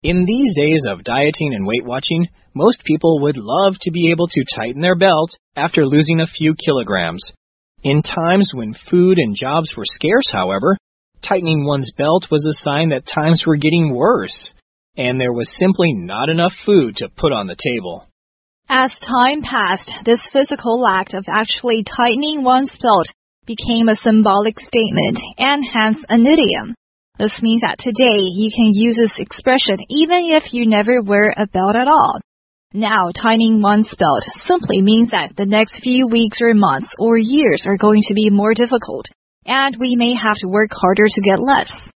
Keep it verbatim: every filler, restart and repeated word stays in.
In these days of dieting and Weight Watching, most people would love to be able to tighten their belt after losing a few kilograms. In times when food and jobs were scarce, however, tightening one's belt was a sign that times were getting worse, and there was simply not enough food to put on the table. As time passed, this physical act of actually tightening one's belt became a symbolic statement and hence an idiom. This means that today you can use this expression even if you never wear a belt at all. Now, tightening one's belt simply means that the next few weeks or months or years are going to be more difficult, and we may have to work harder to get less.